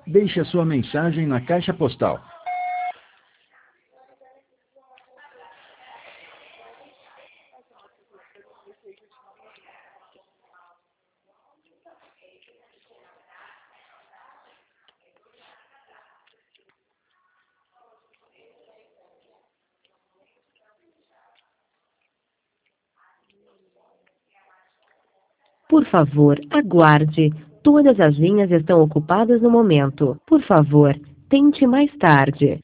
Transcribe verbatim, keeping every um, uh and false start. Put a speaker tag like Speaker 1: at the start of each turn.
Speaker 1: Deixe a sua mensagem na caixa postal.
Speaker 2: Por favor, aguarde. Todas as linhas estão ocupadas no momento. Por favor, tente mais tarde.